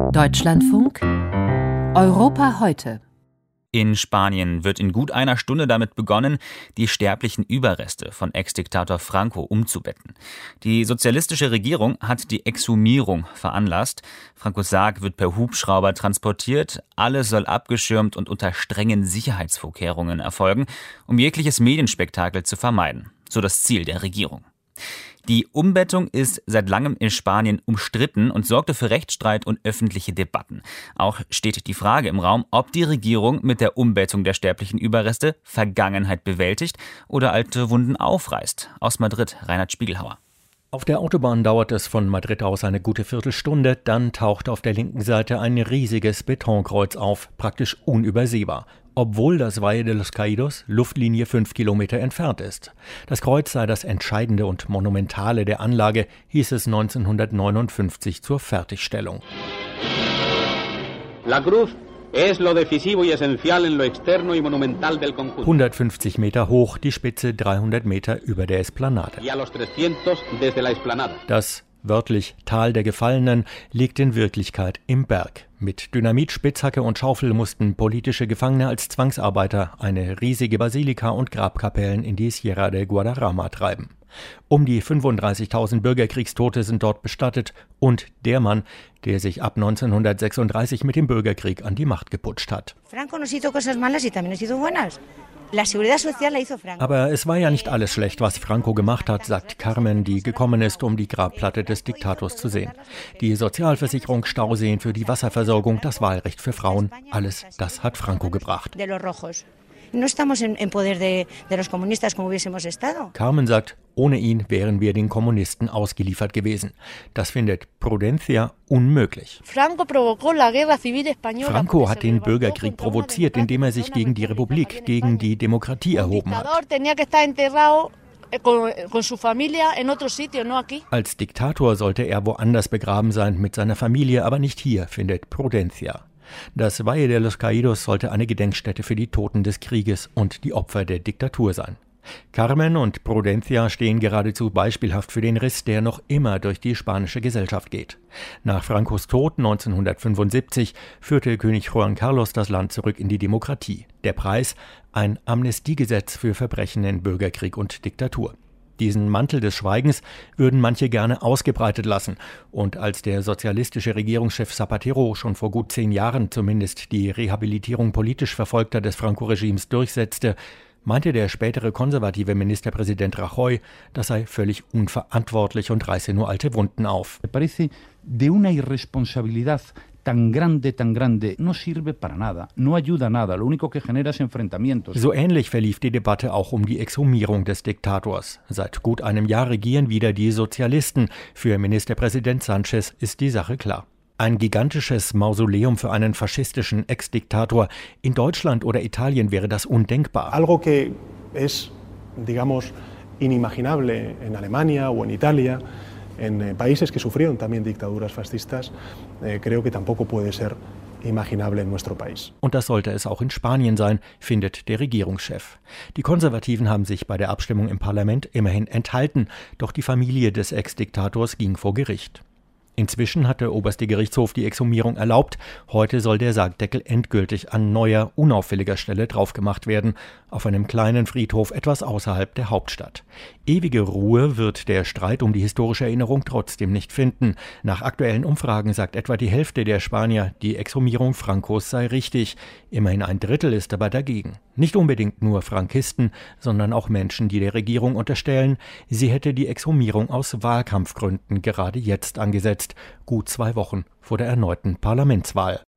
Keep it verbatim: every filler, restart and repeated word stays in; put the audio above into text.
Deutschlandfunk Europa heute. In Spanien wird in gut einer Stunde damit begonnen, die sterblichen Überreste von Ex-Diktator Franco umzubetten. Die sozialistische Regierung hat die Exhumierung veranlasst. Francos Sarg wird per Hubschrauber transportiert. Alles soll abgeschirmt und unter strengen Sicherheitsvorkehrungen erfolgen, um jegliches Medienspektakel zu vermeiden. So das Ziel der Regierung. Die Umbettung ist seit langem in Spanien umstritten und sorgte für Rechtsstreit und öffentliche Debatten. Auch steht die Frage im Raum, ob die Regierung mit der Umbettung der sterblichen Überreste Vergangenheit bewältigt oder alte Wunden aufreißt. Aus Madrid, Reinhard Spiegelhauer. Auf der Autobahn dauert es von Madrid aus eine gute Viertelstunde, dann taucht auf der linken Seite ein riesiges Betonkreuz auf, praktisch unübersehbar, obwohl das Valle de los Caídos Luftlinie fünf Kilometer entfernt ist. Das Kreuz sei das Entscheidende und Monumentale der Anlage, hieß es neunzehnhundertneunundfünfzig zur Fertigstellung. La Cruz es lo decisivo y esencial en lo externo y monumental del conjunto. hundertfünfzig Meter hoch, die Spitze dreihundert Meter über der Esplanade. Y a los trescientos desde la Esplanada. Das wörtlich Tal der Gefallenen liegt in Wirklichkeit im Berg. Mit Dynamit, Spitzhacke und Schaufel mussten politische Gefangene als Zwangsarbeiter eine riesige Basilika und Grabkapellen in die Sierra de Guadarrama treiben. Um die fünfunddreißigtausend Bürgerkriegstote sind dort bestattet und der Mann, der sich ab neunzehnhundertsechsunddreißig mit dem Bürgerkrieg an die Macht geputscht hat. Franco nos hizo cosas malas y también nos hizo buenas. La Seguridad Social la hizo Franco. Aber es war ja nicht alles schlecht, was Franco gemacht hat, sagt Carmen, die gekommen ist, um die Grabplatte des Diktators zu sehen. Die Sozialversicherung, Stauseen für die Wasserversorgung, das Wahlrecht für Frauen, alles das hat Franco gebracht. De los rojos. No estamos en, en poder de, de los comunistas como hubiésemos estado. Carmen sagt, ohne ihn wären wir den Kommunisten ausgeliefert gewesen. Das findet Prudencia unmöglich. Franco hat den Bürgerkrieg provoziert, indem er sich gegen die Republik, gegen die Demokratie erhoben hat. Als Diktator sollte er woanders begraben sein, mit seiner Familie, aber nicht hier, findet Prudencia. Das Valle de los Caídos sollte eine Gedenkstätte für die Toten des Krieges und die Opfer der Diktatur sein. Carmen und Prudencia stehen geradezu beispielhaft für den Riss, der noch immer durch die spanische Gesellschaft geht. Nach Francos Tod neunzehnhundertfünfundsiebzig führte König Juan Carlos das Land zurück in die Demokratie. Der Preis? Ein Amnestiegesetz für Verbrechen in Bürgerkrieg und Diktatur. Diesen Mantel des Schweigens würden manche gerne ausgebreitet lassen. Und als der sozialistische Regierungschef Zapatero schon vor gut zehn Jahren zumindest die Rehabilitierung politisch Verfolgter des Franco-Regimes durchsetzte, meinte der spätere konservative Ministerpräsident Rajoy, das sei völlig unverantwortlich und reiße nur alte Wunden auf. Me parece de una irresponsabilidad tan grande, tan grande, no sirve para nada, no ayuda a nada, lo único que genera es enfrentamientos. So ähnlich verlief die Debatte auch um die Exhumierung des Diktators. Seit gut einem Jahr regieren wieder die Sozialisten. Für Ministerpräsident Sánchez ist die Sache klar. Ein gigantisches Mausoleum für einen faschistischen Ex-Diktator. In Deutschland oder Italien wäre das undenkbar. Algo que es, digamos, inimaginable en Alemania o en Italia, en países que sufrieron también dictaduras fascistas, eh, creo que tampoco puede ser imaginable en nuestro país. Und das sollte es auch in Spanien sein, findet der Regierungschef. Die Konservativen haben sich bei der Abstimmung im Parlament immerhin enthalten, doch die Familie des Ex-Diktators ging vor Gericht. Inzwischen hat der oberste Gerichtshof die Exhumierung erlaubt. Heute soll der Sargdeckel endgültig an neuer, unauffälliger Stelle draufgemacht werden, auf einem kleinen Friedhof etwas außerhalb der Hauptstadt. Ewige Ruhe wird der Streit um die historische Erinnerung trotzdem nicht finden. Nach aktuellen Umfragen sagt etwa die Hälfte der Spanier, die Exhumierung Francos sei richtig. Immerhin ein Drittel ist aber dagegen. Nicht unbedingt nur Frankisten, sondern auch Menschen, die der Regierung unterstellen, sie hätte die Exhumierung aus Wahlkampfgründen gerade jetzt angesetzt, gut zwei Wochen vor der erneuten Parlamentswahl.